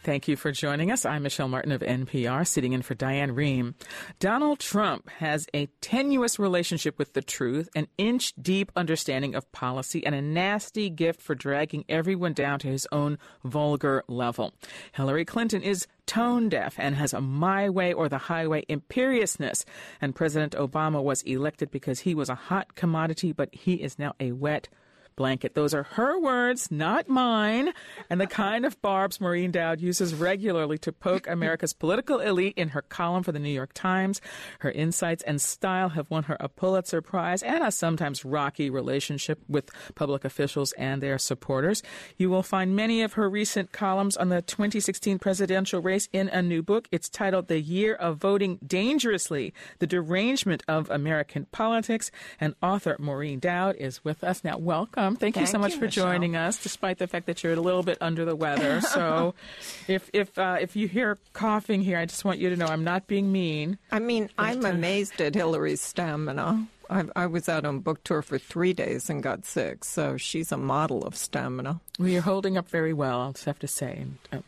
Thank you for joining us. I'm Michelle Martin of NPR, sitting in for Diane Rehm. Donald Trump has a tenuous relationship with the truth, an inch-deep understanding of policy, and a nasty gift for dragging everyone down to his own vulgar level. Hillary Clinton is tone-deaf and has a my way or the highway imperiousness. And President Obama was elected because he was a hot commodity, but he is now a wet blanket. Those are her words, not mine, and the kind of barbs Maureen Dowd uses regularly to poke America's political elite in her column for the New York Times. Her insights and style have won her a Pulitzer Prize and a sometimes rocky relationship with public officials and their supporters. You will find many of her recent columns on the 2016 presidential race in a new book. It's titled The Year of Voting Dangerously, The Derangement of American Politics, and author Maureen Dowd is with us. Now, welcome. Thank you so much for joining us, despite the fact that you're a little bit under the weather. So if you hear coughing here, I just want you to know I'm not being mean. I mean, I'm amazed at Hillary's stamina. I was out on book tour for 3 days and got sick, so she's a model of stamina. Well, you're holding up very well, I'll just have to say.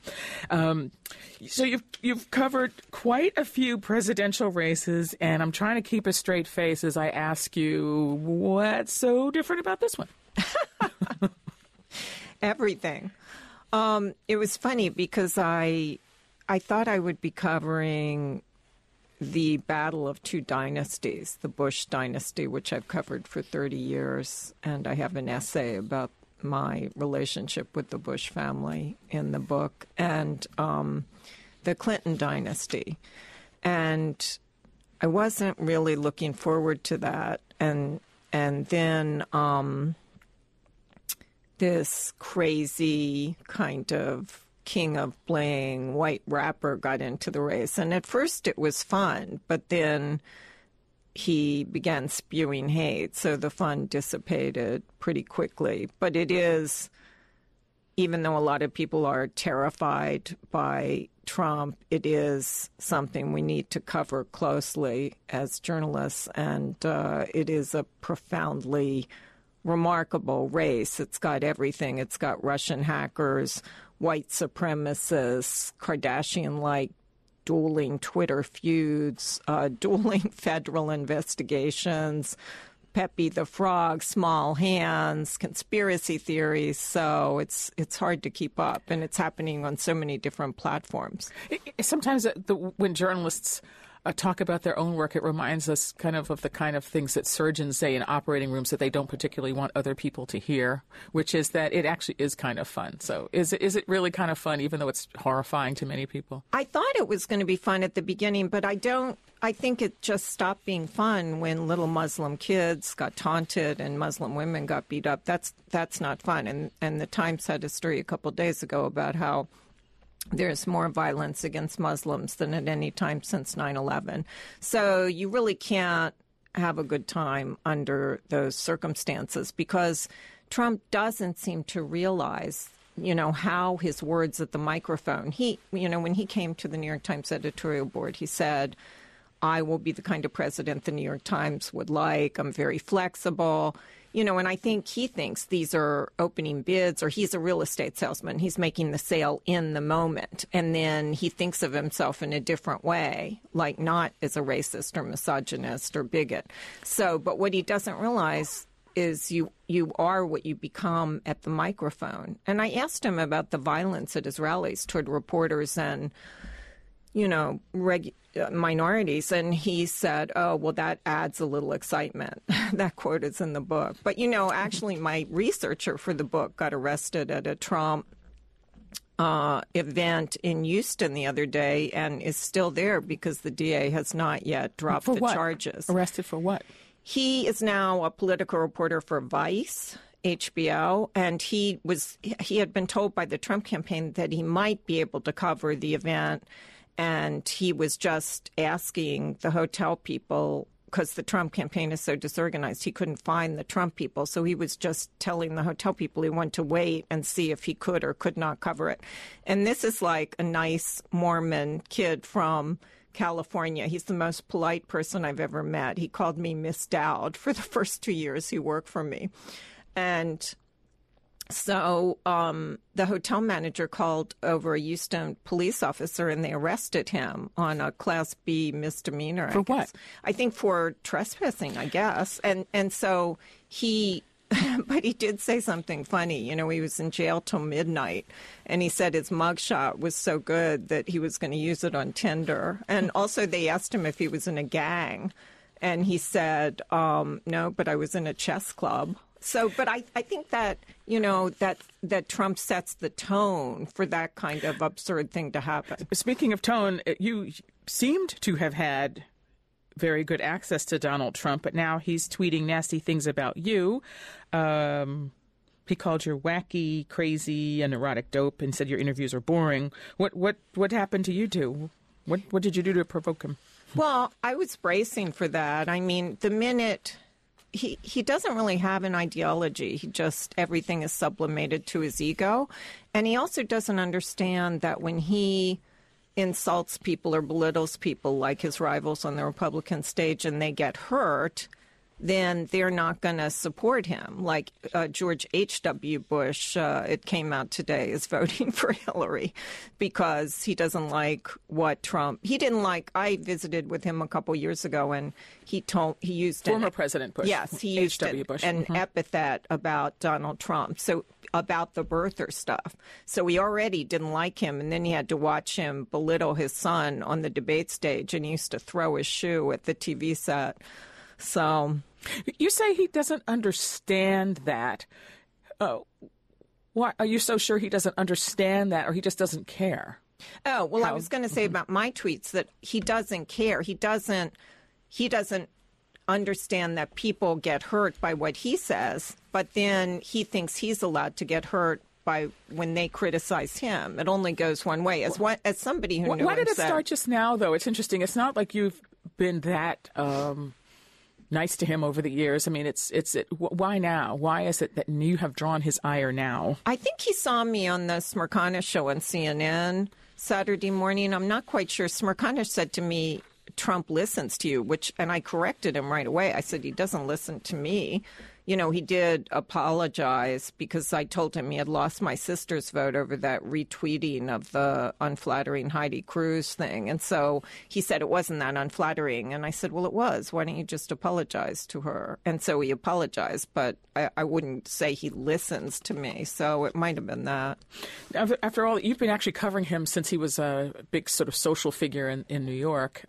So you've covered quite a few presidential races, and I'm trying to keep a straight face as I ask you, what's so different about this one? Everything. It was funny because I thought I would be covering the battle of two dynasties, the Bush dynasty, which I've covered for 30 years, and I have an essay about my relationship with the Bush family in the book, and the Clinton dynasty. And I wasn't really looking forward to that. And then this crazy kind of king of bling white rapper got into the race. And at first it was fun, but then he began spewing hate. So the fun dissipated pretty quickly. But it is, even though a lot of people are terrified by Trump, it is something we need to cover closely as journalists. And it is a profoundly remarkable race. It's got everything. It's got Russian hackers, white supremacists, Kardashian-like dueling Twitter feuds, dueling federal investigations, Pepe the Frog, small hands, conspiracy theories. So it's hard to keep up, and it's happening on so many different platforms. Sometimes when journalists talk about their own work, it reminds us kind of the kind of things that surgeons say in operating rooms that they don't particularly want other people to hear, which is that it actually is kind of fun. So is it really kind of fun, even though it's horrifying to many people? I thought it was going to be fun at the beginning, but I think it just stopped being fun when little Muslim kids got taunted and Muslim women got beat up. That's not fun. And the Times had a story a couple of days ago about how there's more violence against Muslims than at any time since 9/11. So you really can't have a good time under those circumstances because Trump doesn't seem to realize, how his words at the microphone. When he came to the New York Times editorial board, he said, I will be the kind of president the New York Times would like. I'm very flexible. And I think he thinks these are opening bids, or he's a real estate salesman. He's making the sale in the moment. And then he thinks of himself in a different way, like not as a racist or misogynist or bigot. But what he doesn't realize is you are what you become at the microphone. And I asked him about the violence at his rallies toward reporters and minorities. And he said, oh, well, that adds a little excitement. That quote is in the book. But, actually my researcher for the book got arrested at a Trump event in Houston the other day and is still there because the DA has not yet dropped the charges. Arrested for what? He is now a political reporter for Vice, HBO, and he had been told by the Trump campaign that he might be able to cover the event. And he was just asking the hotel people, because the Trump campaign is so disorganized, he couldn't find the Trump people. So he was just telling the hotel people he wanted to wait and see if he could or could not cover it. And this is like a nice Mormon kid from California. He's the most polite person I've ever met. He called me Miss Dowd for the first 2 years he worked for me. And So the hotel manager called over a Houston police officer, and they arrested him on a Class B misdemeanor. For what? I think for trespassing, I guess. And so he, but he did say something funny. You know, he was in jail till midnight, and he said his mugshot was so good that he was going to use it on Tinder. And also they asked him if he was in a gang, and he said, no, but I was in a chess club. So, but I think that, you know, that Trump sets the tone for that kind of absurd thing to happen. Speaking of tone, you seemed to have had very good access to Donald Trump, but now he's tweeting nasty things about you. He called you wacky, crazy, and neurotic dope and said your interviews are boring. What happened to you two? What did you do to provoke him? Well, I was bracing for that. I mean, the minute... He doesn't really have an ideology. He just, everything is sublimated to his ego. And he also doesn't understand that when he insults people or belittles people like his rivals on the Republican stage and they get hurt, then they're not going to support him. Like George H.W. Bush, it came out today, is voting for Hillary because he doesn't like what Trump... He didn't like... I visited with him a couple years ago, and he used... Former President Bush. Yes, he used H.W. Bush. an epithet about Donald Trump, so about the birther stuff. So he already didn't like him, and then he had to watch him belittle his son on the debate stage, and he used to throw his shoe at the TV set. So... You say he doesn't understand that. Why are you so sure he doesn't understand that, or he just doesn't care? Oh, well, I was going to say about my tweets that he doesn't care. He doesn't understand that people get hurt by what he says, but then he thinks he's allowed to get hurt by when they criticize him. It only goes one way. As somebody who knew why did him it start just now, though? It's interesting. It's not like you've been that nice to him over the years. I mean, why now? Why is it that you have drawn his ire now? I think he saw me on the Smirkana show on CNN Saturday morning. I'm not quite sure. Smirkana said to me, Trump listens to you, and I corrected him right away. I said, he doesn't listen to me. You know, he did apologize because I told him he had lost my sister's vote over that retweeting of the unflattering Heidi Cruz thing. And so he said it wasn't that unflattering. And I said, well, it was. Why don't you just apologize to her? And so he apologized, but I wouldn't say he listens to me. So it might have been that. After all, you've been actually covering him since he was a big sort of social figure in New York.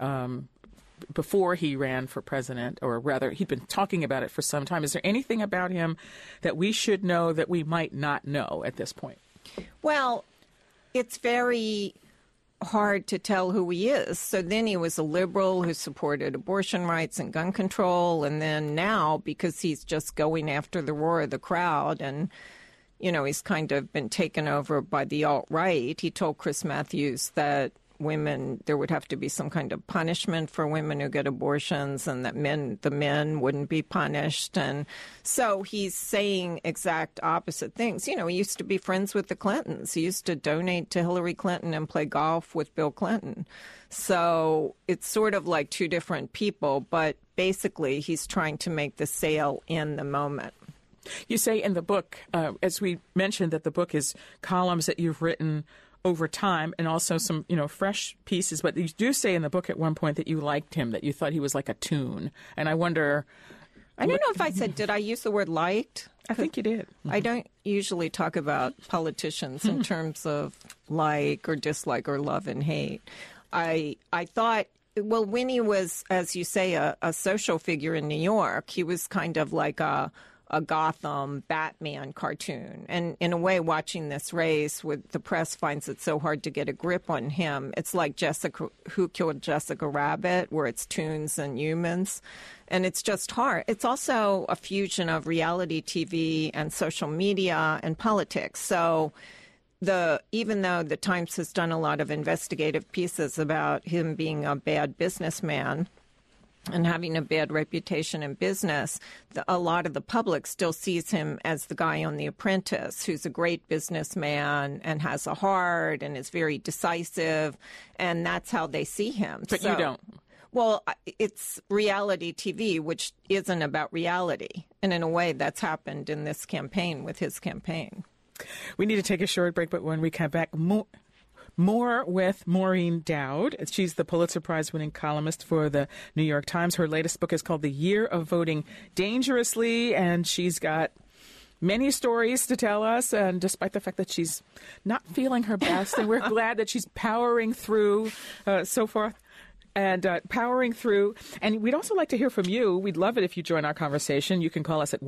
Before he ran for president, or rather, he'd been talking about it for some time. Is there anything about him that we should know that we might not know at this point? Well, it's very hard to tell who he is. So then he was a liberal who supported abortion rights and gun control. And then now, because he's just going after the roar of the crowd and, you know, he's kind of been taken over by the alt-right, he told Chris Matthews that there would have to be some kind of punishment for women who get abortions, and that the men wouldn't be punished. And so he's saying exact opposite things. You know, he used to be friends with the Clintons. He used to donate to Hillary Clinton and play golf with Bill Clinton. So it's sort of like two different people, but basically he's trying to make the sale in the moment. You say in the book, as we mentioned, that the book is columns that you've written over time and also some, you know, fresh pieces. But you do say in the book at one point that you liked him, that you thought he was like a tune. And I wonder... I don't know if I said, did I use the word liked? I think you did. I don't usually talk about politicians in terms of like or dislike or love and hate. I thought, well, when he was, as you say, a social figure in New York, he was kind of like a Gotham Batman cartoon. And in a way, watching this race, with the press finds it so hard to get a grip on him. It's like Who Killed Jessica Rabbit, where it's tunes and humans. And it's just hard. It's also a fusion of reality TV and social media and politics. So even though the Times has done a lot of investigative pieces about him being a bad businessman and having a bad reputation in business, a lot of the public still sees him as the guy on The Apprentice, who's a great businessman and has a heart and is very decisive, and that's how they see him. But you don't. Well, it's reality TV, which isn't about reality. And in a way, that's happened in this campaign with his campaign. We need to take a short break, but when we come back, more with Maureen Dowd. She's the Pulitzer Prize-winning columnist for the New York Times. Her latest book is called The Year of Voting Dangerously, and she's got many stories to tell us, and despite the fact that she's not feeling her best, and we're glad that she's powering through so far. And powering through. And we'd also like to hear from you. We'd love it if you join our conversation. You can call us at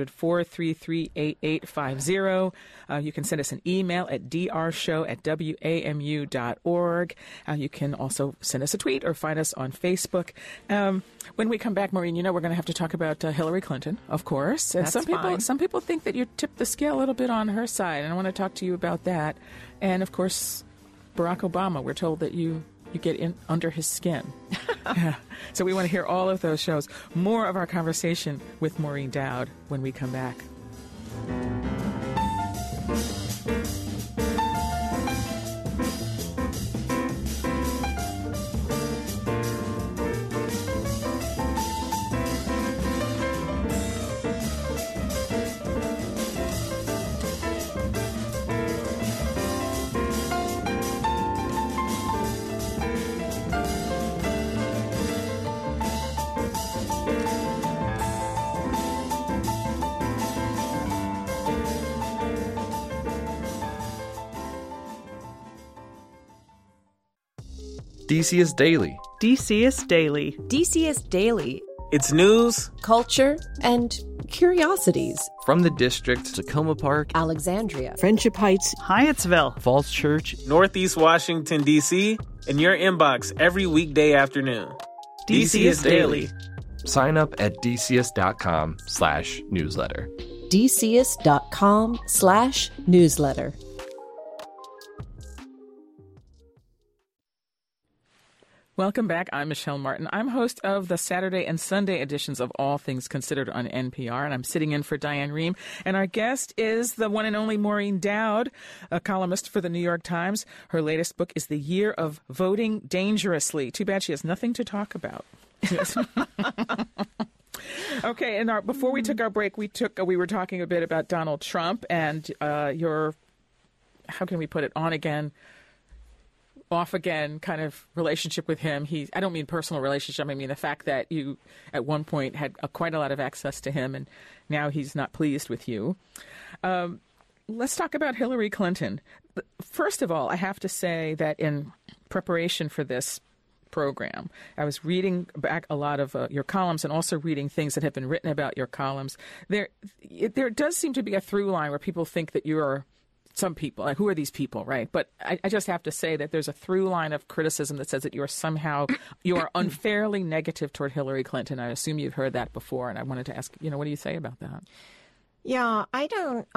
1-800-433-8850. You can send us an email at drshow@wamu.org. You can also send us a tweet or find us on Facebook. When we come back, Maureen, we're going to have to talk about Hillary Clinton, of course. And That's some people think that you tipped the scale a little bit on her side, and I want to talk to you about that. And, of course, Barack Obama, we're told that you get in under his skin. Yeah. So we want to hear all of those shows. More of our conversation with Maureen Dowd when we come back. DCist Daily. DCist Daily. DCist Daily. It's news, culture, and curiosities. From the district, Tacoma Park, Alexandria, Friendship Heights, Hyattsville, Falls Church, Northeast Washington, D.C., in your inbox every weekday afternoon. DCist Daily. Sign up at dcs.com/newsletter. dcs.com/newsletter. Welcome back. I'm Michelle Martin. I'm host of the Saturday and Sunday editions of All Things Considered on NPR, and I'm sitting in for Diane Rehm. And our guest is the one and only Maureen Dowd, a columnist for the New York Times. Her latest book is The Year of Voting Dangerously. Too bad she has nothing to talk about. Okay, and before we took our break, we were talking a bit about Donald Trump and your, how can we put it, on again, off again kind of relationship with him. I don't mean personal relationship. I mean the fact that you at one point had quite a lot of access to him, and now he's not pleased with you. Let's talk about Hillary Clinton. First of all, I have to say that in preparation for this program, I was reading back a lot of your columns and also reading things that have been written about your columns. There does seem to be a through line where people think that you're some people, like, who are these people, right? But I just have to say that there's a through line of criticism that says that you are unfairly negative toward Hillary Clinton. I assume you've heard that before, and I wanted to ask, what do you say about that? Yeah, I don't.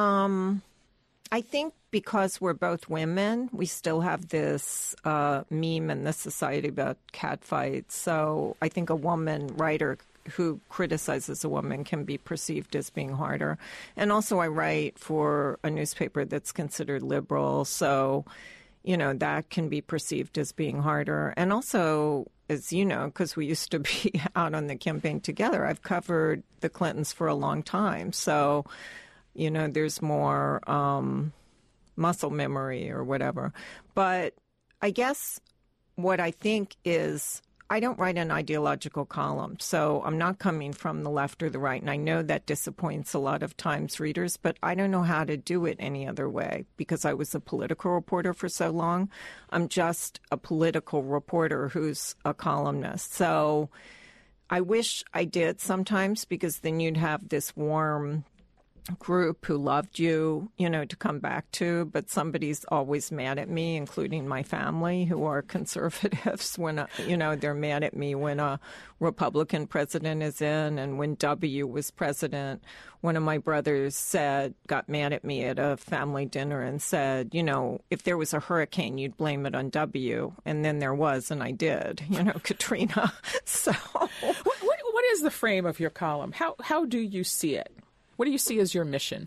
I think because we're both women, we still have this meme in this society about catfights. So I think a woman writer who criticizes a woman can be perceived as being harder. And also I write for a newspaper that's considered liberal, so, that can be perceived as being harder. And also, as you know, because we used to be out on the campaign together, I've covered the Clintons for a long time. So, there's more muscle memory or whatever. But I guess what I think is, I don't write an ideological column, so I'm not coming from the left or the right, and I know that disappoints a lot of Times readers, but I don't know how to do it any other way because I was a political reporter for so long. I'm just a political reporter who's a columnist. So I wish I did sometimes, because then you'd have this warm group who loved you, to come back to, but somebody's always mad at me, including my family, who are conservatives, when, they're mad at me when a Republican president is in. And when W was president, one of my brothers got mad at me at a family dinner and said, if there was a hurricane, you'd blame it on W. And then there was, and I did, Katrina. So what is the frame of your column? How do you see it? What do you see as your mission?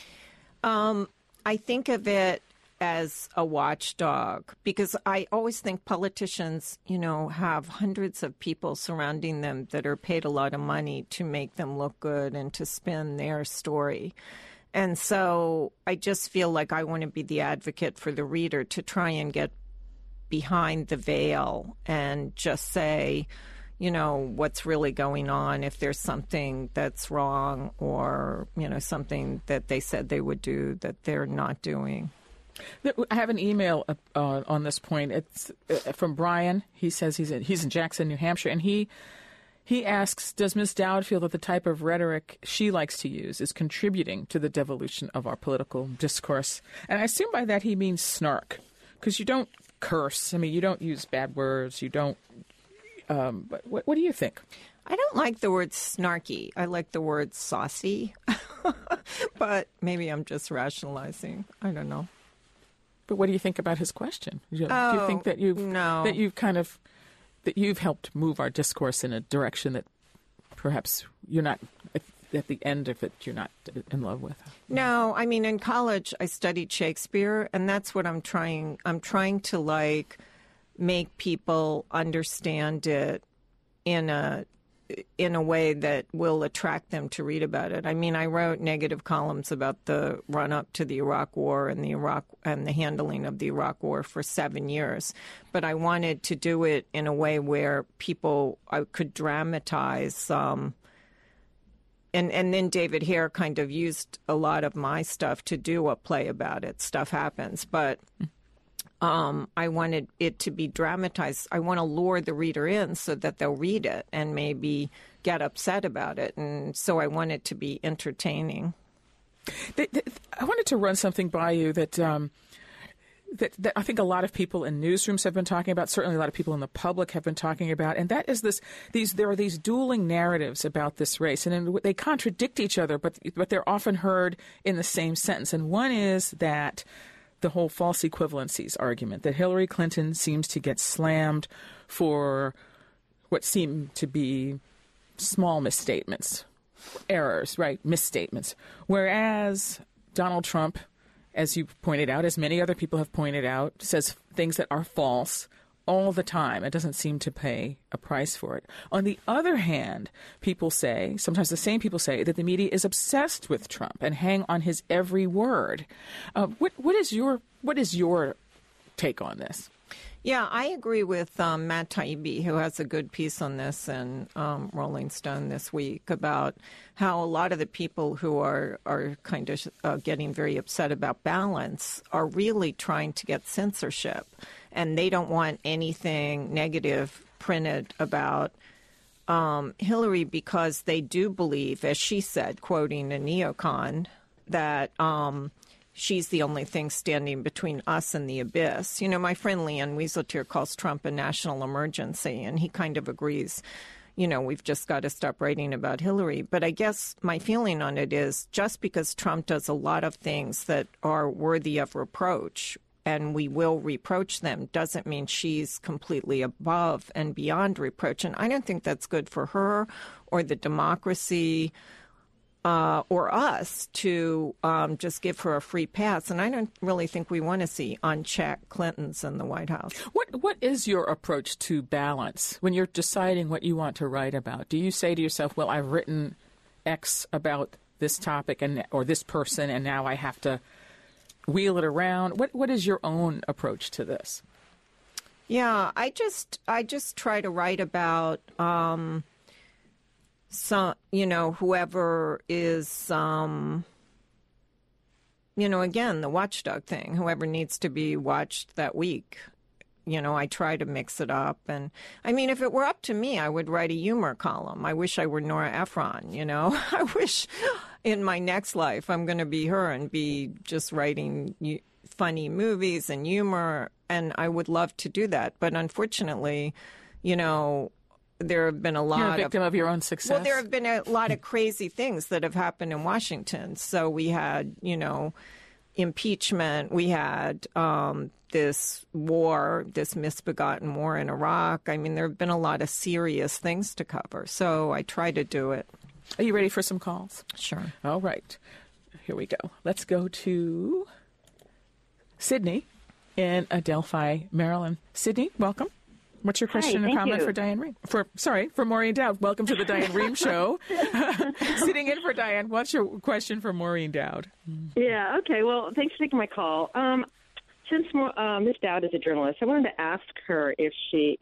I think of it as a watchdog, because I always think politicians, have hundreds of people surrounding them that are paid a lot of money to make them look good and to spin their story. And so I just feel like I want to be the advocate for the reader to try and get behind the veil and just say, you know, what's really going on, if there's something that's wrong or, you know, something that they said they would do that they're not doing. I have an email on this point. It's from Brian. He says he's in Jackson, New Hampshire, and he asks, does Ms. Dowd feel that the type of rhetoric she likes to use is contributing to the devolution of our political discourse? And I assume by that he means snark, because you don't curse. I mean, you don't use bad words. You don't. But what do you think? I don't like the word snarky. I like the word saucy. But maybe I'm just rationalizing. I don't know. But what do you think about his question? Do you think that you've helped move our discourse in a direction that perhaps you're not at the end of it, you're not in love with? No, I mean, in college I studied Shakespeare, and that's what I'm trying. I'm trying to make people understand it in a way that will attract them to read about it. I mean, I wrote negative columns about the run-up to the Iraq War and the handling of the Iraq War for 7 years. But I wanted to do it in a way where I could dramatize. And then David Hare kind of used a lot of my stuff to do a play about it. Stuff happens, but I wanted it to be dramatized. I want to lure the reader in so that they'll read it and maybe get upset about it. And so I want it to be entertaining. I wanted to run something by you that I think a lot of people in newsrooms have been talking about, certainly a lot of people in the public have been talking about, and that is there are these dueling narratives about this race, and they contradict each other, but they're often heard in the same sentence. And one is that the whole false equivalencies argument, that Hillary Clinton seems to get slammed for what seem to be small misstatements, errors, right, misstatements, whereas Donald Trump, as you pointed out, as many other people have pointed out, says things that are false all the time. It doesn't seem to pay a price for it. On the other hand, people say, sometimes the same people say, that the media is obsessed with Trump and hang on his every word. What is your take on this? Yeah, I agree with Matt Taibbi, who has a good piece on this in Rolling Stone this week about how a lot of the people who are kind of getting very upset about balance are really trying to get censorship, and they don't want anything negative printed about Hillary because they do believe, as she said, quoting a neocon, that she's the only thing standing between us and the abyss. You know, my friend Leon Wieseltier calls Trump a national emergency, and he kind of agrees, you know, we've just got to stop writing about Hillary. But I guess my feeling on it is just because Trump does a lot of things that are worthy of reproach, and we will reproach them, doesn't mean she's completely above and beyond reproach. And I don't think that's good for her or the democracy or us to just give her a free pass. And I don't really think we want to see unchecked Clintons in the White House. What is your approach to balance when you're deciding what you want to write about? Do you say to yourself, well, I've written X about this topic or this person, and now I have to wheel it around? What is your own approach to this? Yeah, I just try to write about whoever is, again, the watchdog thing, whoever needs to be watched that week. You know, I try to mix it up. And, I mean, if it were up to me, I would write a humor column. I wish I were Nora Ephron, you know. I wish in my next life I'm going to be her and be just writing funny movies and humor. And I would love to do that. But unfortunately, you know, there have been a lot You're a victim of your own success. Well, there have been a lot of crazy things that have happened in Washington. So we had, you know, impeachment. We had this war, this misbegotten war in Iraq. I mean, there have been a lot of serious things to cover. So I try to do it. Are you ready for some calls? Sure. All right. Here we go. Let's go to Sydney in Adelphi, Maryland. Sydney, welcome. What's your question or comment for Diane Rehm? For Maureen Dowd. Welcome to the Diane Rehm Show. Sitting in for Diane, what's your question for Maureen Dowd? Yeah, okay. Well, thanks for taking my call. Since Ms. Dowd is a journalist, I wanted to ask her if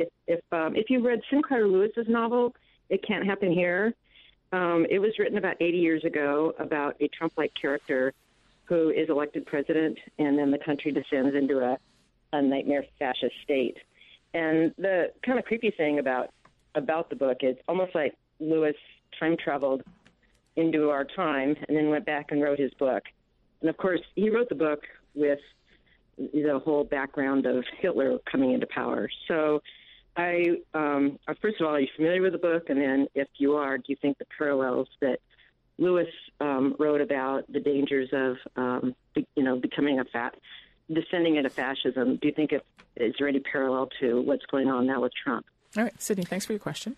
you read Sinclair Lewis's novel, It Can't Happen Here. It was written about 80 years ago about a Trump-like character who is elected president, and then the country descends into a nightmare fascist state. And the kind of creepy thing about the book is almost like Lewis time traveled into our time and then went back and wrote his book. And of course, he wrote the book with the whole background of Hitler coming into power. So first of all, are you familiar with the book? And then if you are, do you think the parallels that Lewis wrote about the dangers of, becoming descending into fascism, do you think is there any parallel to what's going on now with Trump? All right, Sydney, thanks for your question.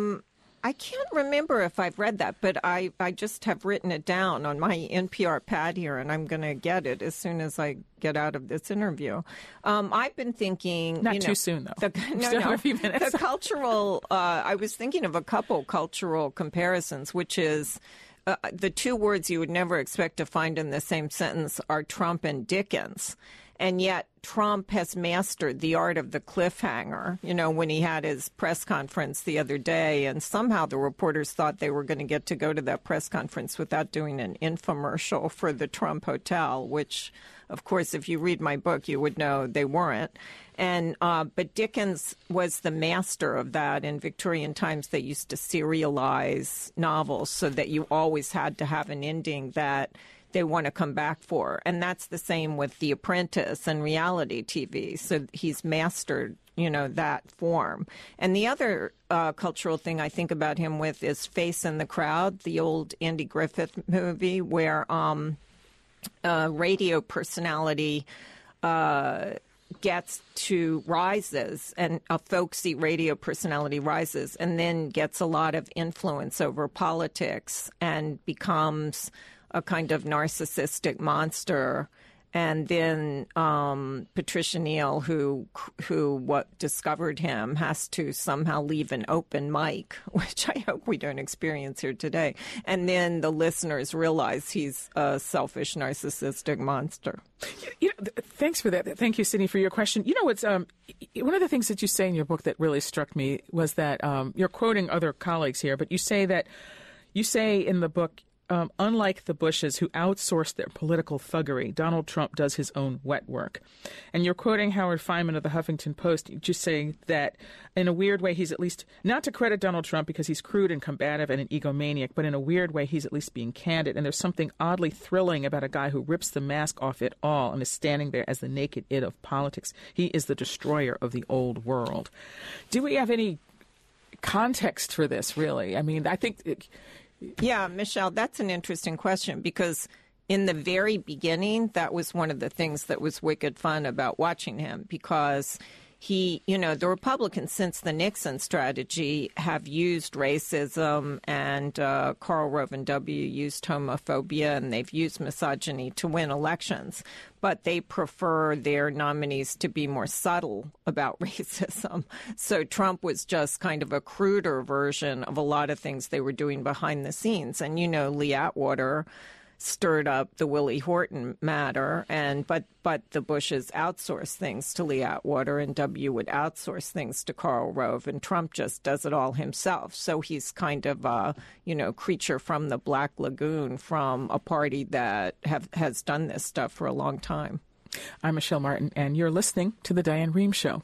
I can't remember if I've read that, but I just have written it down on my NPR pad here, and I'm going to get it as soon as I get out of this interview. I've been thinking... Not too soon, though. Still have a few minutes. The cultural... I was thinking of a couple cultural comparisons, which is... the two words you would never expect to find in the same sentence are Trump and Dickens. And yet Trump has mastered the art of the cliffhanger, when he had his press conference the other day. And somehow the reporters thought they were going to go to that press conference without doing an infomercial for the Trump Hotel, which, of course, if you read my book, you would know they weren't. And but Dickens was the master of that. In Victorian times, they used to serialize novels so that you always had to have an ending that they want to come back for. And that's the same with The Apprentice and reality TV. So he's mastered, that form. And the other cultural thing I think about him with is Face in the Crowd, the old Andy Griffith movie where a radio personality rises, and a folksy radio personality rises and then gets a lot of influence over politics and becomes a kind of narcissistic monster. And then Patricia Neal, who discovered him, has to somehow leave an open mic, which I hope we don't experience here today. And then the listeners realize he's a selfish, narcissistic monster. Thanks for that. Thank you, Sydney, for your question. It's one of the things that you say in your book that really struck me was that you're quoting other colleagues here, but you say in the book, unlike the Bushes, who outsourced their political thuggery, Donald Trump does his own wet work. And you're quoting Howard Fineman of the Huffington Post, just saying that in a weird way he's at least, not to credit Donald Trump because he's crude and combative and an egomaniac, but in a weird way he's at least being candid. And there's something oddly thrilling about a guy who rips the mask off it all and is standing there as the naked it of politics. He is the destroyer of the old world. Do we have any context for this, really? I mean, I think... Yeah, Michelle, that's an interesting question because in the very beginning, that was one of the things that was wicked fun about watching him because the Republicans since the Nixon strategy have used racism and Karl Rove and W. used homophobia and they've used misogyny to win elections. But they prefer their nominees to be more subtle about racism. So Trump was just kind of a cruder version of a lot of things they were doing behind the scenes. And, Lee Atwater stirred up the Willie Horton matter, but the Bushes outsourced things to Lee Atwater, and W would outsource things to Karl Rove, and Trump just does it all himself. So he's kind of a, creature from the Black Lagoon from a party that has done this stuff for a long time. I'm Michelle Martin, and you're listening to The Diane Rehm Show.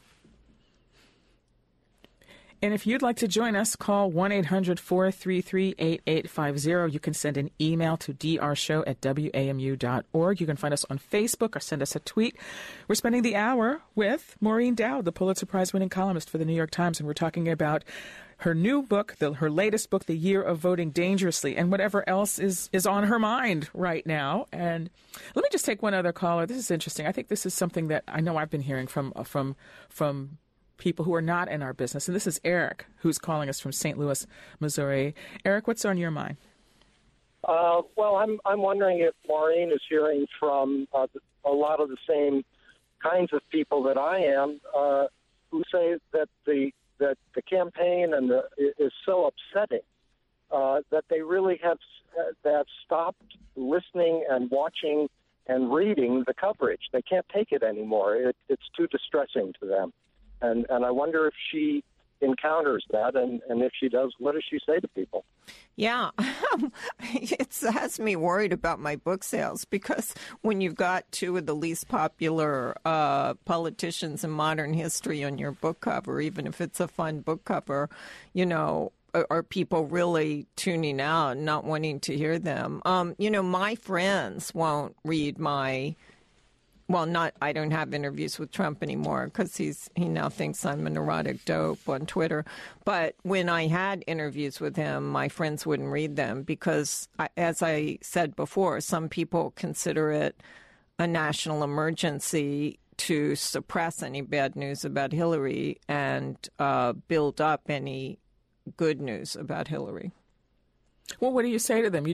And if you'd like to join us, call 1-800-433-8850. You can send an email to drshow@wamu.org. You can find us on Facebook or send us a tweet. We're spending the hour with Maureen Dowd, the Pulitzer Prize-winning columnist for the New York Times, and we're talking about her new book, her latest book, The Year of Voting Dangerously, and whatever else is on her mind right now. And let me just take one other caller. This is interesting. I think this is something that I know I've been hearing from people who are not in our business. And this is Eric, who's calling us from St. Louis, Missouri. Eric, what's on your mind? Well, I'm wondering if Maureen is hearing from a lot of the same kinds of people that I am, who say that the campaign is so upsetting that they really have stopped listening and watching and reading the coverage. They can't take it anymore. It's too distressing to them. And I wonder if she encounters that, and if she does, what does she say to people? Yeah, it has me worried about my book sales, because when you've got two of the least popular politicians in modern history on your book cover, even if it's a fun book cover, are people really tuning out and not wanting to hear them? My friends won't read my... I don't have interviews with Trump anymore because he now thinks I'm a neurotic dope on Twitter. But when I had interviews with him, my friends wouldn't read them because, as I said before, some people consider it a national emergency to suppress any bad news about Hillary and build up any good news about Hillary. Well, what do you say to them?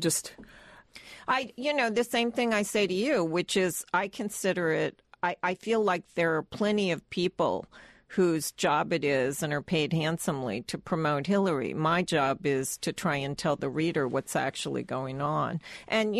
The same thing I say to you, which is I consider it, I feel like there are plenty of people whose job it is and are paid handsomely to promote Hillary. My job is to try and tell the reader what's actually going on. And,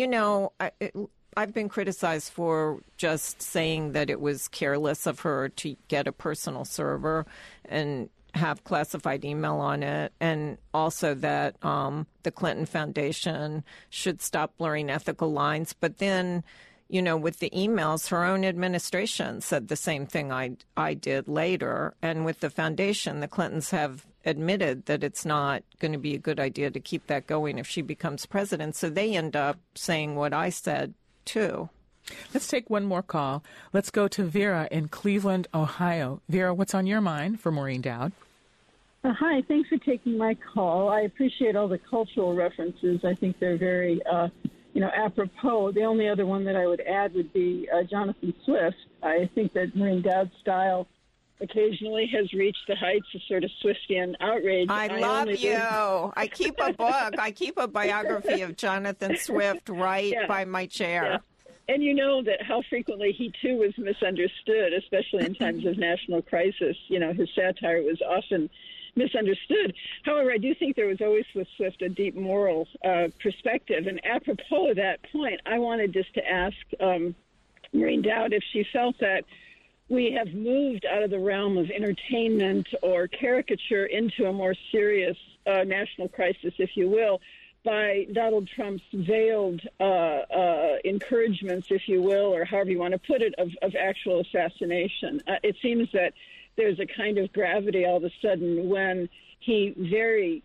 I've been criticized for just saying that it was careless of her to get a personal server and have classified email on it, and also that the Clinton Foundation should stop blurring ethical lines. But then, with the emails, her own administration said the same thing I did later. And with the foundation, the Clintons have admitted that it's not going to be a good idea to keep that going if she becomes president. So they end up saying what I said, too. Let's take one more call. Let's go to Vera in Cleveland, Ohio. Vera, what's on your mind for Maureen Dowd? Hi, thanks for taking my call. I appreciate all the cultural references. I think they're very, apropos. The only other one that I would add would be Jonathan Swift. I think that Maureen Dowd's style occasionally has reached the heights of sort of Swiftian outrage. I love you. I keep a book. I keep a biography of Jonathan Swift by my chair. Yeah. And you know that how frequently he, too, was misunderstood, especially in times of national crisis. His satire was often misunderstood. However, I do think there was always with Swift a deep moral perspective. And apropos of that point, I wanted just to ask Maureen Dowd if she felt that we have moved out of the realm of entertainment or caricature into a more serious national crisis, if you will, by Donald Trump's veiled encouragements, if you will, or however you want to put it, of actual assassination. It seems that there's a kind of gravity all of a sudden when he very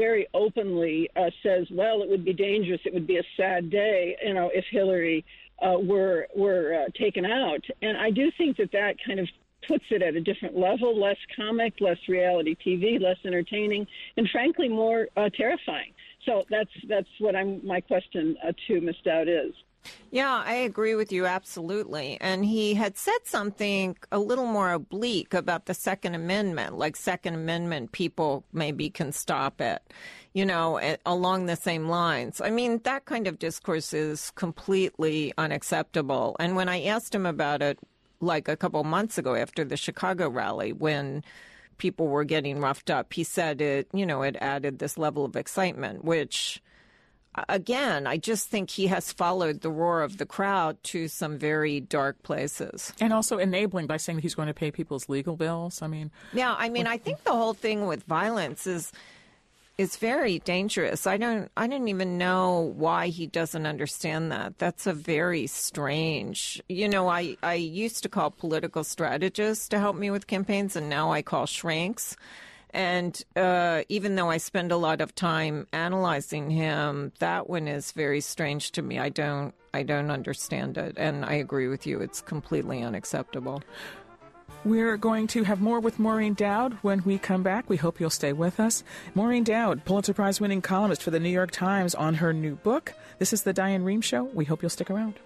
openly says, well, it would be dangerous, it would be a sad day, if Hillary were taken out. And I do think that kind of puts it at a different level, less comic, less reality TV, less entertaining, and frankly more terrifying. So that's what my question to Ms. Dowd is. Yeah, I agree with you absolutely. And he had said something a little more oblique about the Second Amendment, like Second Amendment people maybe can stop it, along the same lines. I mean, that kind of discourse is completely unacceptable. And when I asked him about it, like a couple months ago after the Chicago rally, when people were getting roughed up, he said it added this level of excitement, which, again, I just think he has followed the roar of the crowd to some very dark places. And also enabling by saying that he's going to pay people's legal bills. I think the whole thing with violence is very dangerous. I don't even know why he doesn't understand that. That's a very strange. I used to call political strategists to help me with campaigns, and now I call shrinks. And even though I spend a lot of time analyzing him, that one is very strange to me. I don't understand it, and I agree with you. It's completely unacceptable. We're going to have more with Maureen Dowd when we come back. We hope you'll stay with us. Maureen Dowd, Pulitzer Prize-winning columnist for the New York Times, on her new book. This is The Diane Rehm Show. We hope you'll stick around.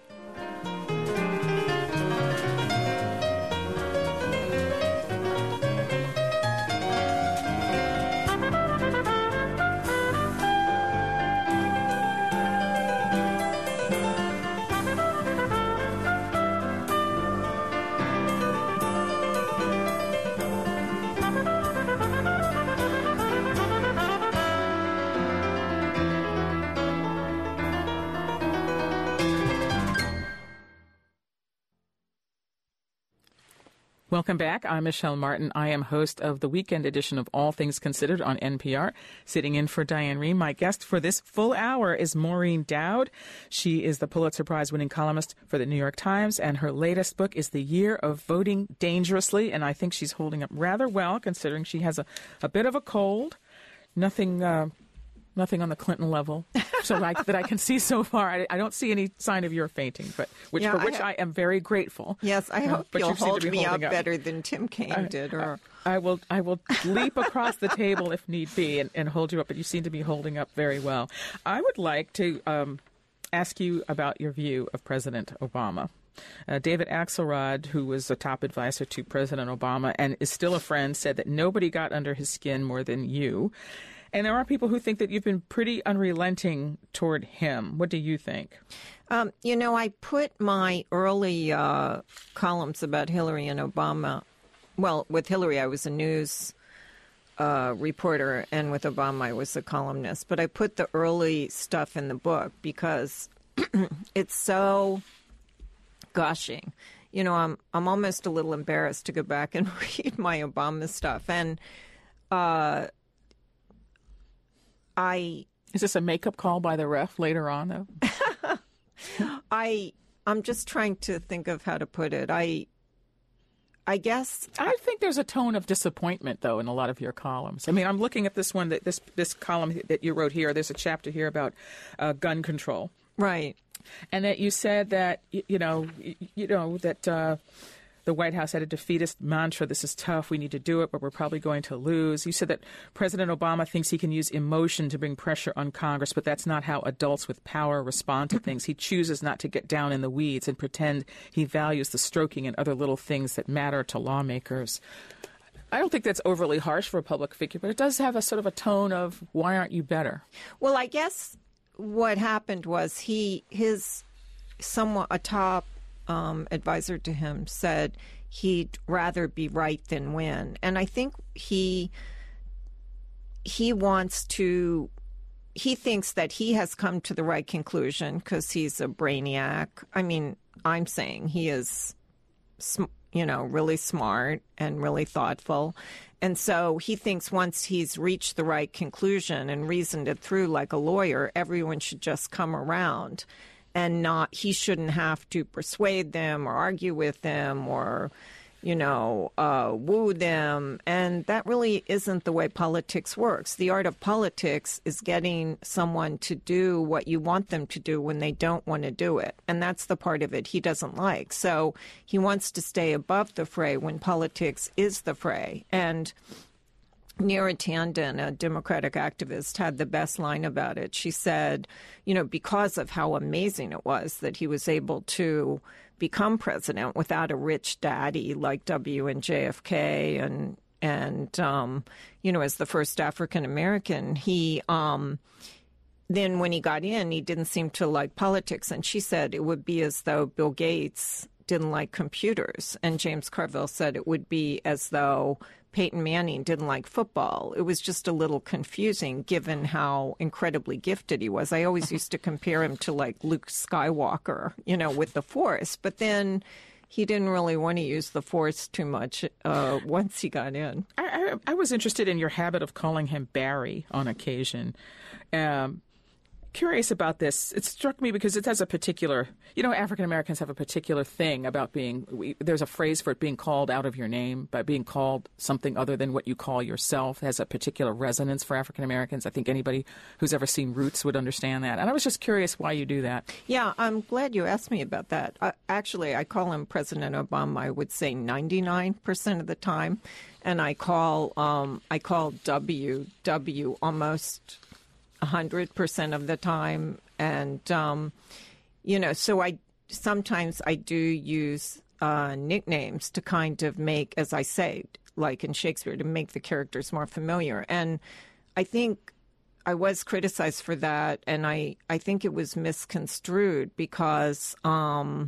Welcome back. I'm Michelle Martin. I am host of the weekend edition of All Things Considered on NPR, sitting in for Diane Rehm. My guest for this full hour is Maureen Dowd. She is the Pulitzer Prize-winning columnist for the New York Times, and her latest book is The Year of Voting Dangerously, and I think she's holding up rather well, considering she has a bit of a cold. Nothing on the Clinton level, that I can see so far. I don't see any sign of your fainting, for which I am very grateful. Yes, I hope you'll hold me up better than Tim Kaine did. I will leap across the table if need be and hold you up, but you seem to be holding up very well. I would like to ask you about your view of President Obama. David Axelrod, who was a top advisor to President Obama and is still a friend, said that nobody got under his skin more than you. And there are people who think that you've been pretty unrelenting toward him. What do you think? I put my early columns about Hillary and Obama. Well, with Hillary, I was a news reporter, and with Obama, I was a columnist. But I put the early stuff in the book because it's so gushing. I'm almost a little embarrassed to go back and read my Obama stuff. And Is this a makeup call by the ref later on, though? I'm just trying to think of how to put it. I guess I think there's a tone of disappointment, though, in a lot of your columns. I mean, I'm looking at this one, this column that you wrote here. There's a chapter here about gun control, right? And that you said that that the White House had a defeatist mantra. This is tough. We need to do it, but we're probably going to lose. You said that President Obama thinks he can use emotion to bring pressure on Congress, but that's not how adults with power respond to things. He chooses not to get down in the weeds and pretend he values the stroking and other little things that matter to lawmakers. I don't think that's overly harsh for a public figure, but it does have a sort of a tone of, why aren't you better? Well, I guess what happened was a top advisor to him said he'd rather be right than win. And I think he thinks that he has come to the right conclusion because he's a brainiac. I mean, I'm saying he is, really smart and really thoughtful. And so he thinks once he's reached the right conclusion and reasoned it through like a lawyer, everyone should just come around. And he shouldn't have to persuade them or argue with them or, woo them. And that really isn't the way politics works. The art of politics is getting someone to do what you want them to do when they don't want to do it. And that's the part of it he doesn't like. So he wants to stay above the fray when politics is the fray. And Neera Tanden, a Democratic activist, had the best line about it. She said, because of how amazing it was that he was able to become president without a rich daddy like W and JFK and as the first African American, then when he got in, he didn't seem to like politics. And she said it would be as though Bill Gates didn't like computers. And James Carville said it would be as though Peyton Manning didn't like football. It was just a little confusing given how incredibly gifted he was. I always used to compare him to like Luke Skywalker, with the Force. But then he didn't really want to use the Force too much once he got in. I was interested in your habit of calling him Barry on occasion. Curious about this. It struck me because it has a particular, African Americans have a particular thing about there's a phrase for it being called out of your name, by being called something other than what you call yourself has a particular resonance for African Americans. I think anybody who's ever seen Roots would understand that. And I was just curious why you do that. Yeah, I'm glad you asked me about that. Actually, I call him President Obama, I would say 99% of the time. And I call W almost 100% of the time. And, so sometimes I do use nicknames to kind of make, as I say, like in Shakespeare, to make the characters more familiar. And I think I was criticized for that, and I think it was misconstrued because I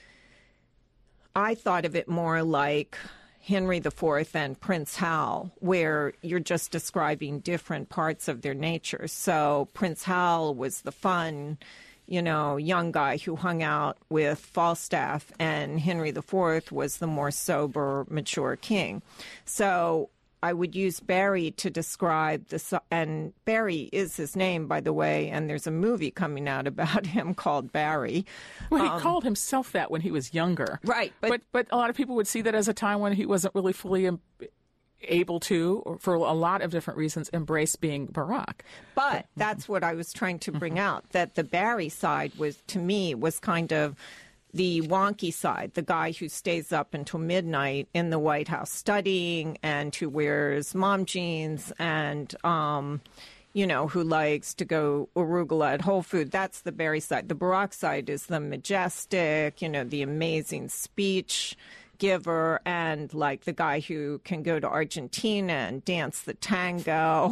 thought of it more like Henry IV and Prince Hal, where you're just describing different parts of their nature. So Prince Hal was the fun, young guy who hung out with Falstaff, and Henry IV was the more sober, mature king. So I would use Barry to describe and Barry is his name, by the way, and there's a movie coming out about him called Barry. Well, he called himself that when he was younger. Right. But a lot of people would see that as a time when he wasn't really fully able to, or for a lot of different reasons, embrace being Barack. But that's what I was trying to bring out, that the Barry side was kind of the wonky side, the guy who stays up until midnight in the White House studying and who wears mom jeans and, who likes to go arugula at Whole Foods. That's the Barry side. The Barack side is the majestic, the amazing speech giver, and like the guy who can go to Argentina and dance the tango,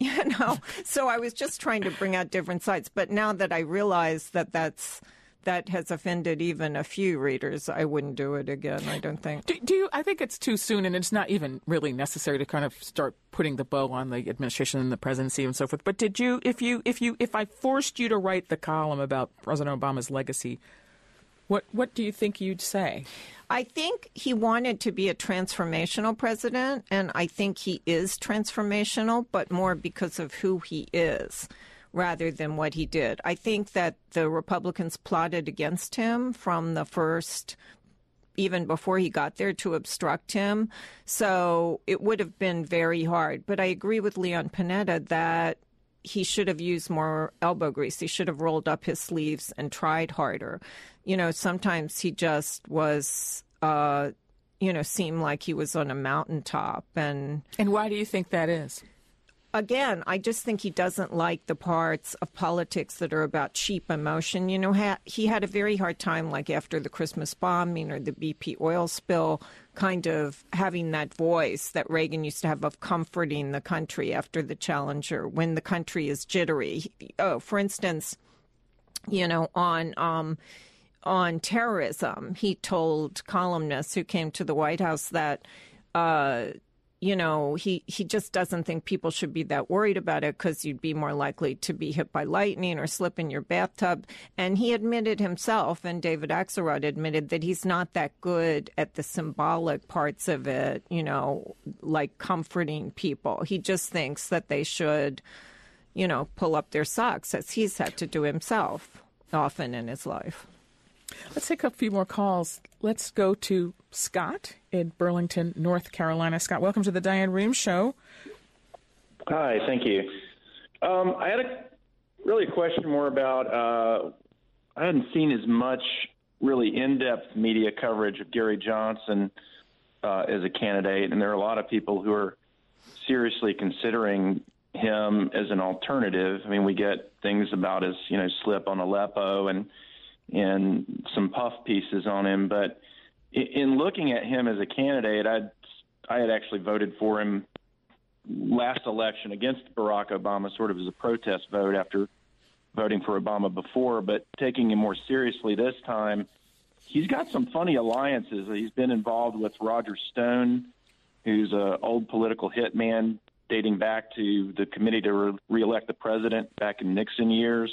So I was just trying to bring out different sides. But now that I realize that has offended even a few readers, I wouldn't do it again, I don't think. Do you? I think it's too soon, and it's not even really necessary to kind of start putting the bow on the administration and the presidency and so forth. But did you, if I forced you to write the column about President Obama's legacy, what do you think you'd say? I think he wanted to be a transformational president, and I think he is transformational, but more because of who he is rather than what he did. I think that the Republicans plotted against him from the first, even before he got there, to obstruct him. So it would have been very hard. But I agree with Leon Panetta that he should have used more elbow grease. He should have rolled up his sleeves and tried harder. Sometimes he just was, seemed like he was on a mountaintop. And why do you think that is? Again, I just think he doesn't like the parts of politics that are about cheap emotion. He had a very hard time, like after the Christmas bombing or the BP oil spill, kind of having that voice that Reagan used to have of comforting the country after the Challenger when the country is jittery. For instance, on terrorism, he told columnists who came to the White House that he just doesn't think people should be that worried about it because you'd be more likely to be hit by lightning or slip in your bathtub. And he admitted himself, and David Axelrod admitted, that he's not that good at the symbolic parts of it, like comforting people. He just thinks that they should, pull up their socks, as he's had to do himself often in his life. Let's take a few more calls. Let's go to Scott in Burlington, North Carolina. Scott, welcome to the Diane Rehm Show. Hi, thank you. I had a question more about, I hadn't seen as much really in-depth media coverage of Gary Johnson as a candidate, and there are a lot of people who are seriously considering him as an alternative. I mean, we get things about his, slip on Aleppo and some puff pieces on him. But in looking at him as a candidate, I had actually voted for him last election against Barack Obama, sort of as a protest vote after voting for Obama before. But taking him more seriously this time, he's got some funny alliances. He's been involved with Roger Stone, who's an old political hitman dating back to the committee to reelect the president back in Nixon years.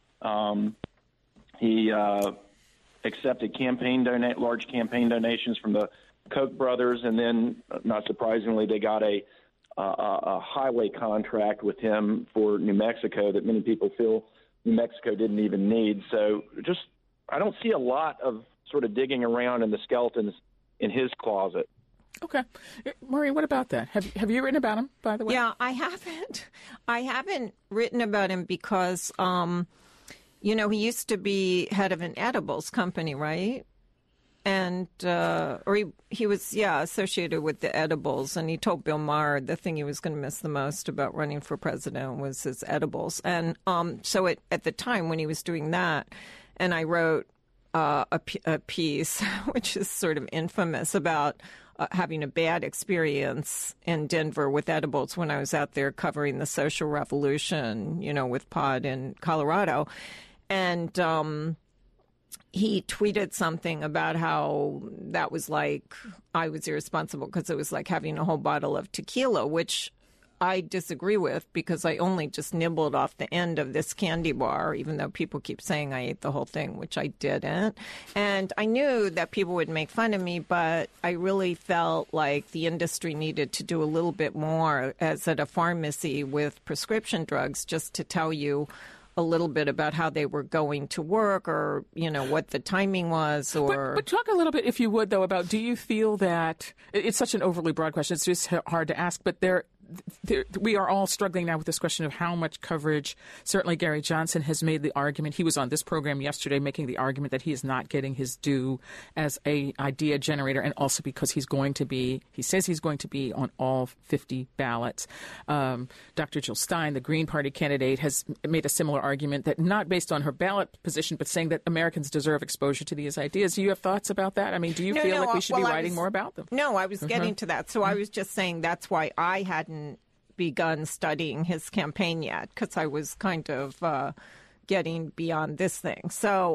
He accepted large campaign donations from the Koch brothers, and then, not surprisingly, they got a highway contract with him for New Mexico that many people feel New Mexico didn't even need. So I don't see a lot of sort of digging around in the skeletons in his closet. Okay. Maureen, what about that? Have you written about him, by the way? Yeah, I haven't. I haven't written about him because, he used to be head of an edibles company, right? And he was associated with the edibles, and he told Bill Maher the thing he was going to miss the most about running for president was his edibles. And so at the time when he was doing that, and I wrote a piece which is sort of infamous about having a bad experience in Denver with edibles when I was out there covering the social revolution, with pot in Colorado. And he tweeted something about how that was like I was irresponsible because it was like having a whole bottle of tequila, which I disagree with, because I only just nibbled off the end of this candy bar, even though people keep saying I ate the whole thing, which I didn't. And I knew that people would make fun of me, but I really felt like the industry needed to do a little bit more as at a pharmacy with prescription drugs, just to tell you a little bit about how they were going to work, or, you know, what the timing was, or... But talk a little bit, if you would, though, about, do you feel that... It's such an overly broad question, it's just hard to ask, but we are all struggling now with this question of how much coverage. Certainly Gary Johnson has made the argument. He was on this program yesterday making the argument that he is not getting his due as a idea generator, and also because he says he's going to be on all 50 ballots. Dr. Jill Stein, the Green Party candidate, has made a similar argument, that not based on her ballot position, but saying that Americans deserve exposure to these ideas. Do you have thoughts about that? I mean, do you feel like we should be writing more about them? No, I was getting to that. So I was just saying that's why I hadn't begun studying his campaign yet, because I was kind of getting beyond this thing. So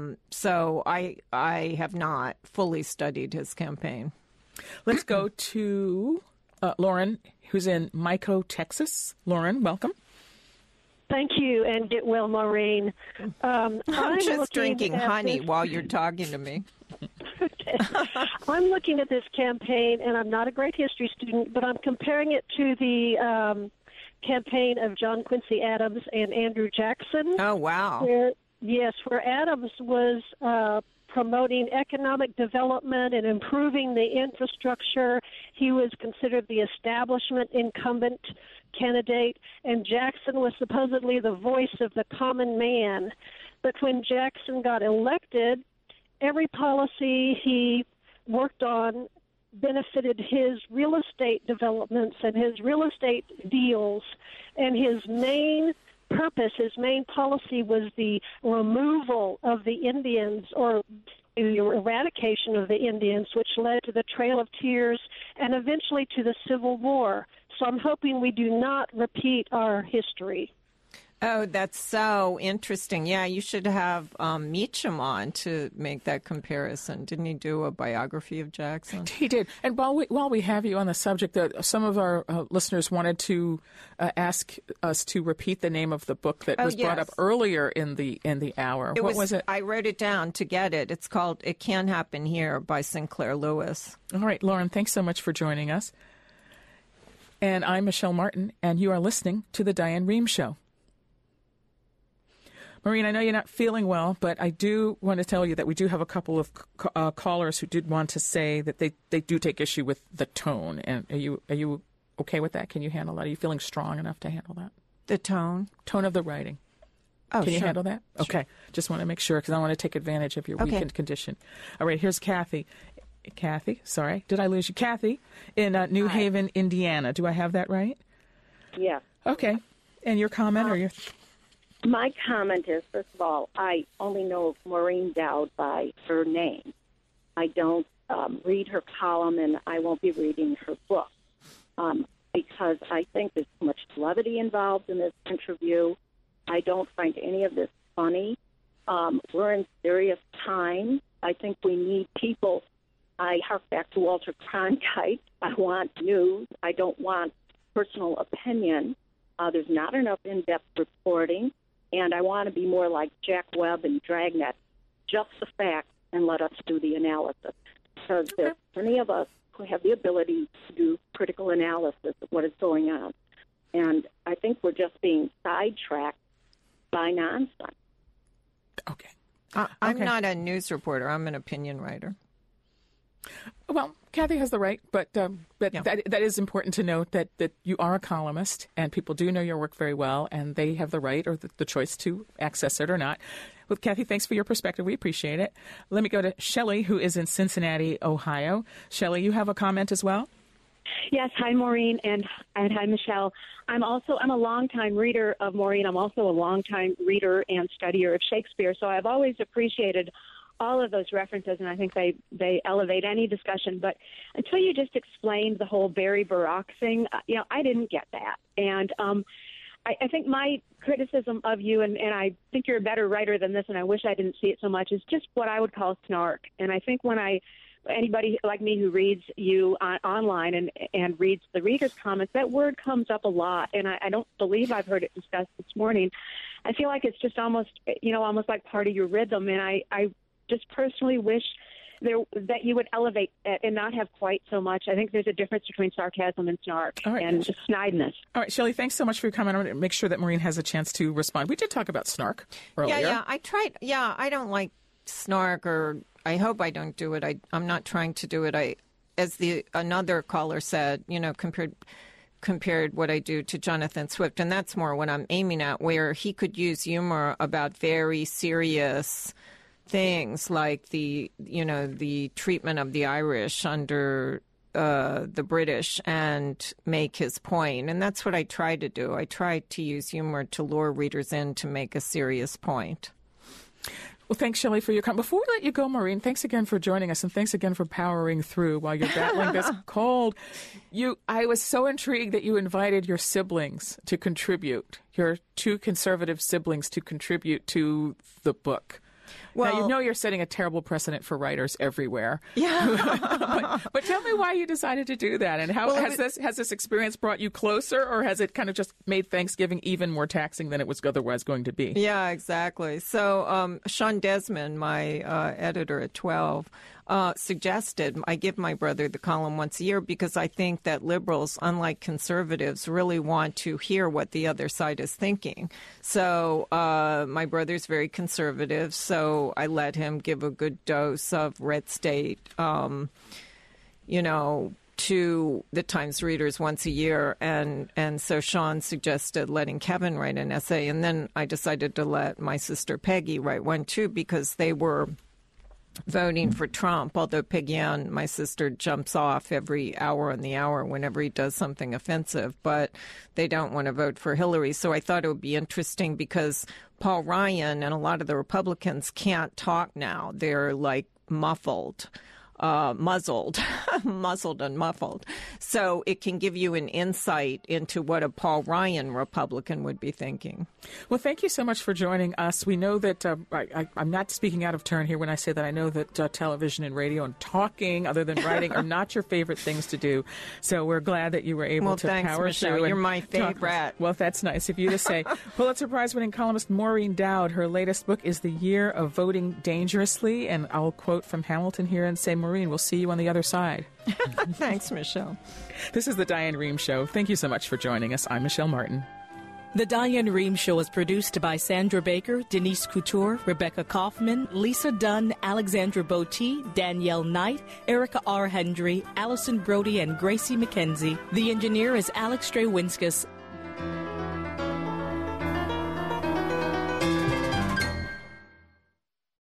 I have not fully studied his campaign. Let's go to Lauren, who's in Mico, Texas. Lauren, welcome. Thank you, and get well, Maureen. I'm just drinking honey while you're talking to me. Okay. I'm looking at this campaign, and I'm not a great history student, but I'm comparing it to the campaign of John Quincy Adams and Andrew Jackson. Oh, wow. Where Adams was promoting economic development and improving the infrastructure. He was considered the establishment incumbent candidate, and Jackson was supposedly the voice of the common man. But when Jackson got elected, every policy he worked on benefited his real estate developments and his real estate deals, and his main purpose, his main policy was the removal of the Indians, or the eradication of the Indians, which led to the Trail of Tears and eventually to the Civil War. So I'm hoping we do not repeat our history. Oh, that's so interesting. Yeah, you should have Meacham on to make that comparison. Didn't he do a biography of Jackson? He did. And while we have you on the subject, some of our listeners wanted to ask us to repeat the name of the book that was brought up earlier in the hour. What was it? I wrote it down to get it. It's called It Can Happen Here by Sinclair Lewis. All right, Lauren, thanks so much for joining us. And I'm Michelle Martin, and you are listening to The Diane Rehm Show. Maureen, I know you're not feeling well, but I do want to tell you that we do have a couple of callers who did want to say that they do take issue with the tone. And are you okay with that? Can you handle that? Are you feeling strong enough to handle that? The tone? Tone of the writing. Oh, Can you sure. handle that? Sure. Okay. Just want to make sure, because I want to take advantage of your weakened condition. All right, here's Kathy. Kathy, sorry. Did I lose you? Kathy in New Haven, Indiana. Do I have that right? Yeah. Okay. And your comment or your... My comment is, first of all, I only know Maureen Dowd by her name. I don't read her column, and I won't be reading her book because I think there's too much levity involved in this interview. I don't find any of this funny. We're in serious times. I think we need people. I hark back to Walter Cronkite. I want news. I don't want personal opinion. There's not enough in-depth reporting. And I want to be more like Jack Webb and Dragnet, just the facts, and let us do the analysis. Because there's plenty of us who have the ability to do critical analysis of what is going on. And I think we're just being sidetracked by nonsense. Okay. I'm not a news reporter. I'm an opinion writer. Well, Kathy has the right, but that is important to note that you are a columnist, and people do know your work very well, and they have the right or the choice to access it or not. Well, Kathy, thanks for your perspective. We appreciate it. Let me go to Shelley, who is in Cincinnati, Ohio. Shelley, you have a comment as well? Yes. Hi, Maureen, and hi, Michelle. I'm a longtime reader of Maureen. I'm also a longtime reader and studier of Shakespeare, so I've always appreciated all of those references, and I think they elevate any discussion. But until you just explained the whole Barry Barak thing, I didn't get that. And I think my criticism of you, and I think you're a better writer than this, and I wish I didn't see it so much, is just what I would call snark. And I think when I anybody like me who reads you online and reads the readers' comments, that word comes up a lot, and I don't believe I've heard it discussed this morning. I feel like it's just almost like part of your rhythm, and I just personally wish that you would elevate it and not have quite so much. I think there's a difference between sarcasm and snark and just snideness. All right, Shelley, thanks so much for your comment. I'm going to make sure that Maureen has a chance to respond. We did talk about snark earlier. Yeah, I tried. Yeah, I don't like snark, or I hope I don't do it. I'm not trying to do it. As another caller said, compared what I do to Jonathan Swift, and that's more what I'm aiming at, where he could use humor about very serious things like the treatment of the Irish under the British and make his point. And that's what I try to do. I try to use humor to lure readers in to make a serious point. Well, thanks, Shelley, for your comment. Before we let you go, Maureen, thanks again for joining us, and thanks again for powering through while you're battling this cold. I was so intrigued that you invited your siblings to contribute, your two conservative siblings to contribute to the book. Well, now, you're setting a terrible precedent for writers everywhere. Yeah. but tell me why you decided to do that, and how has this experience brought you closer, or has it kind of just made Thanksgiving even more taxing than it was otherwise going to be? Yeah, exactly. So Sean Desmond, my editor at 12, suggested I give my brother the column once a year because I think that liberals, unlike conservatives, really want to hear what the other side is thinking. So my brother's very conservative, so I let him give a good dose of red state, to the Times readers once a year. And so Sean suggested letting Kevin write an essay. And then I decided to let my sister Peggy write one, too, because they were voting for Trump, although Peggy Ann, my sister, jumps off every hour on the hour whenever he does something offensive, but they don't want to vote for Hillary. So I thought it would be interesting because Paul Ryan and a lot of the Republicans can't talk now. They're like muzzled and muffled. So it can give you an insight into what a Paul Ryan Republican would be thinking. Well, thank you so much for joining us. We know that I'm not speaking out of turn here when I say that I know that television and radio and talking, other than writing, are not your favorite things to do. So we're glad that you were able to power Michelle. through. You're my favorite. Well, that's nice of you to say. Pulitzer Prize-winning columnist Maureen Dowd, her latest book is The Year of Voting Dangerously, and I'll quote from Hamilton here and say, Maureen, we'll see you on the other side. Thanks, Michelle. This is The Diane Rehm Show. Thank you so much for joining us. I'm Michelle Martin. The Diane Rehm Show is produced by Sandra Baker, Denise Couture, Rebecca Kaufman, Lisa Dunn, Alexandra Botti, Danielle Knight, Erica R. Hendry, Allison Brody, and Gracie McKenzie. The engineer is Alex Strawinskas.